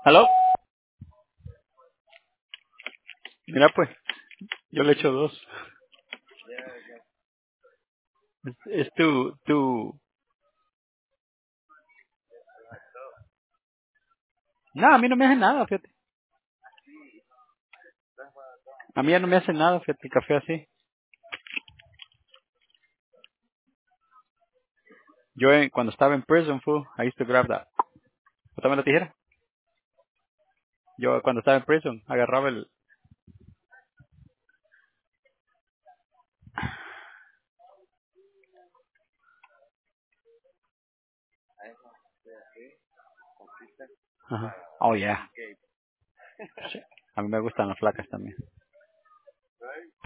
¿Aló? Mira pues, yo le echo dos. Es tu... No, a mí no me hace nada, fíjate. A mí ya no me hace nada, fíjate, el café así. Yo cuando estaba en prison, fool, I used to grab that. ¿Bótame la tijera? Yo cuando estaba en prison, agarraba el... Ajá. Oh, yeah. Sí. A mí me gustan las flacas también.